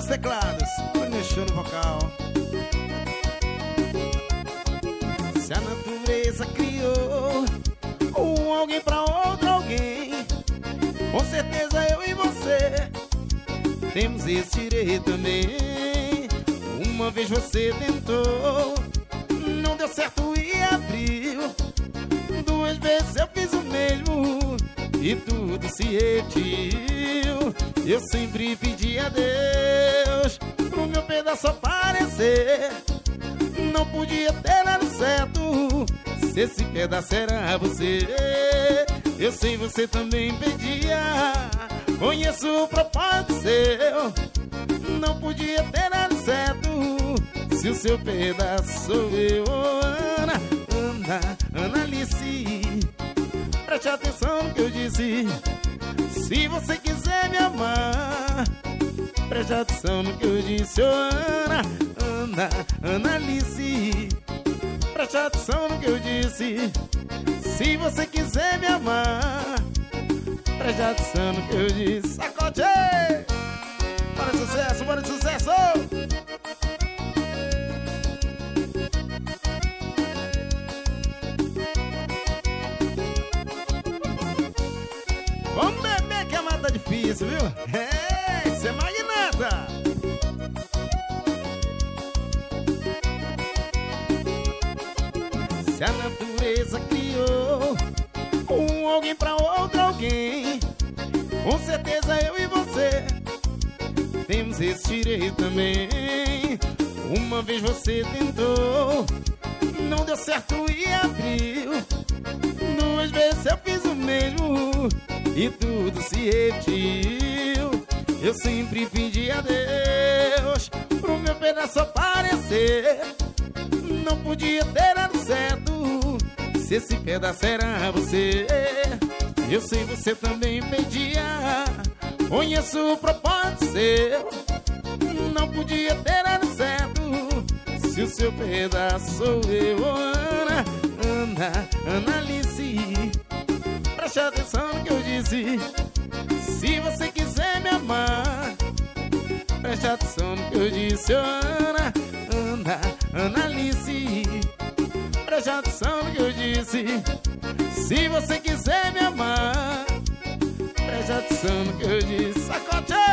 nos teclados, mexeu no vocal. Se a natureza criou alguém pra outro alguém, com certeza eu e você temos esse direito também. Uma vez você tentou, não deu certo e abriu. Duas vezes eu fiz o mesmo e tudo se repetiu. Eu sempre pedi a Deus pro meu pedaço aparecer. Não podia ter dado certo se esse pedaço era você. Eu sei você também pedia, conheço o propósito seu. Não podia ter dado certo se o seu pedaço sou eu. Ana, Ana Alice, preste atenção no que eu disse. Se você quiser me amar, preste atenção no que eu disse. Ana, Ana Alice, preste atenção no que eu disse. Se você quiser me amar, preste atenção no que eu disse. Sacode! Bora de sucesso, bora de sucesso! Vamos beber que a mata tá difícil, viu? É, isso é magnata! Se a natureza criou alguém pra outro alguém, com certeza eu e você temos esse direito também. Uma vez você tentou, não deu certo e abriu. Duas vezes eu fiz o mesmo e tudo se repetiu. Eu sempre pedi a Deus pro meu pedaço aparecer. Não podia ter dado certo se esse pedaço era você. Eu sei você também pedia, conheço o propósito seu. Não podia ter dado certo se o seu pedaço sou eu. Ana, Ana, Ana Alice, preste atenção no que eu disse. Se você quiser me amar, preste atenção no que eu disse. Ana, Ana, Ana Alice, preste atenção no que eu disse. Se você quiser me amar, preste atenção no que eu disse. Sacode!